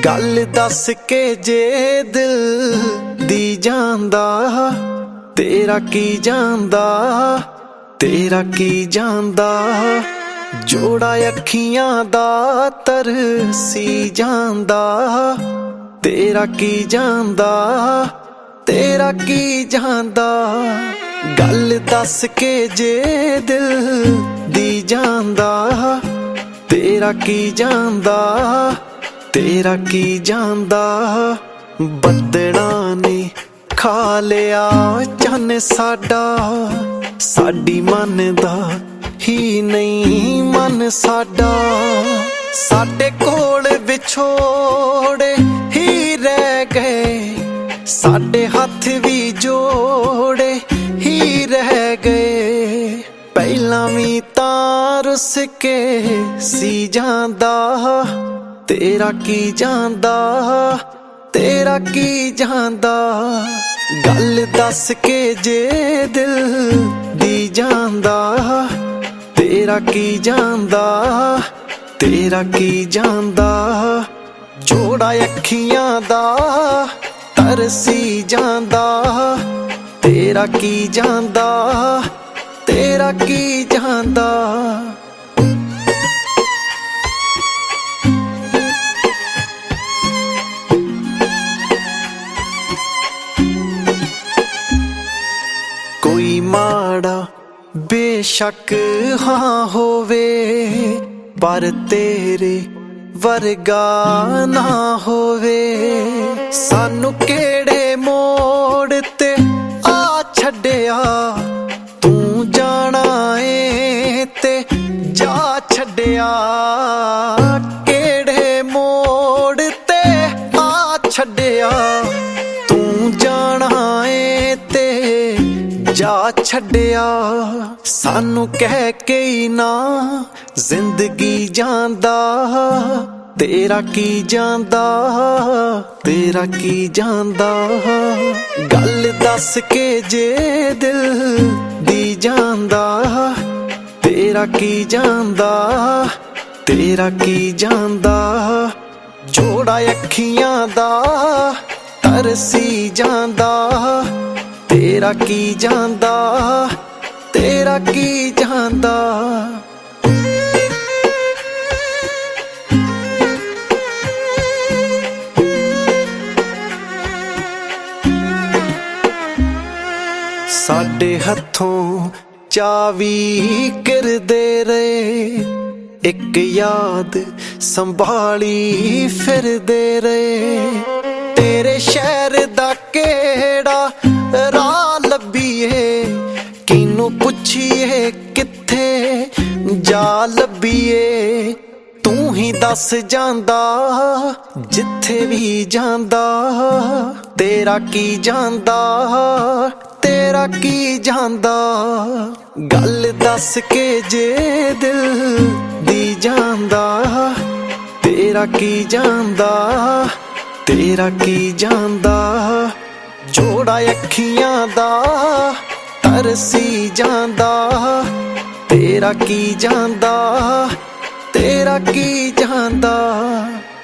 गल दस के जे दिल दी जांदा तेरा की जांदा, तेरा की जांदा। जोड़ा अखियां दा तरसी जांदा, तेरा की जांदा, तेरा की जांदा। गल दस के जे दिल दी जांदा तेरा की जांदा, तेरा की जांदा। बदना ने खा लिया चन साडा, साडी मनदा ही नहीं मन साडा। साडे कोल विछोड़े ही रह गए, साडे हाथ भी जोड़े ही रह गए। पहला भी तां रुस के सी जांदा, तेरा की जांदा, तेरा की जांदा। गल दस के जे दिल दी जांदा तेरा की जांदा, तेरा की जांदा। जोड़ा अखियां दा तरसी जांदा, तेरा की जांदा, तेरा की जांदा। कोई माड़ा बेशक हाँ होवे, पर तेरे वर्गा ना होवे। सानू केड़े मोड़ ते आ छड्डिया, तू जाना ए ते जा छड्डिया। केड़े मोड़ ते आ छड्डिया, तू जाना ए ते जा छड्डिया। सानू कह के ही ना जिंदगी जांदा, तेरा की जांदा, तेरा की जांदा। गल दस के जे दिल दी जांदा तेरा की जांदा, तेरा की जांदा। जोड़ा अखियां दा तरसी जांदा, तेरा की जांदा, तेरा की जांदा। साडे हथों चावी करदे रहे, एक याद संभाली फिरदे रहे। तेरे शहर दा केड़ा राह लभीए, किनू पुछिए किथे जा लभीए। तू ही दस जांदा जिथे भी जांदा, तेरा की जांदा, तेरा की जांदा। गल दस के जे दिल दी जांदा तेरा की जांदा, तेरा की जांदा। जोड़ा अखियां दा तरसी जांदा, तेरा की जांदा, तेरा की जांदा।